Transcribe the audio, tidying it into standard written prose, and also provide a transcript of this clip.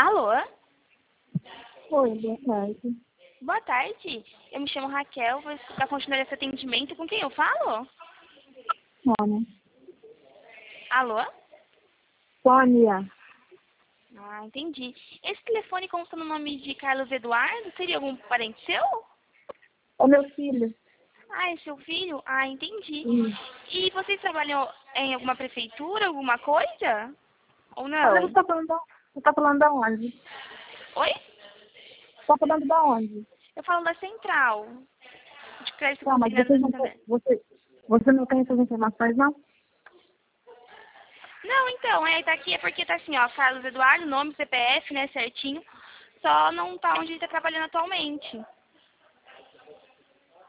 Alô? Oi, boa tarde. Boa tarde. Eu me chamo Raquel, vou escutar continuar esse atendimento. Com quem eu falo? Sônia. Alô? Sônia. Ah, entendi. Esse telefone consta no nome de Carlos Eduardo? Seria algum parente seu? É meu filho. Ah, é seu filho? Ah, entendi. Sim. E vocês trabalham em alguma prefeitura, alguma coisa? Ou Olha, não? você tá falando da onde? Oi? Você tá falando da onde? Eu falo da Central, de crédito Tá, mas consignado você do não, Santander. você não tem essas informações, não? Não, então, tá aqui, é porque tá assim, ó, Carlos Eduardo, nome, CPF, né, certinho, só não tá onde ele tá trabalhando atualmente.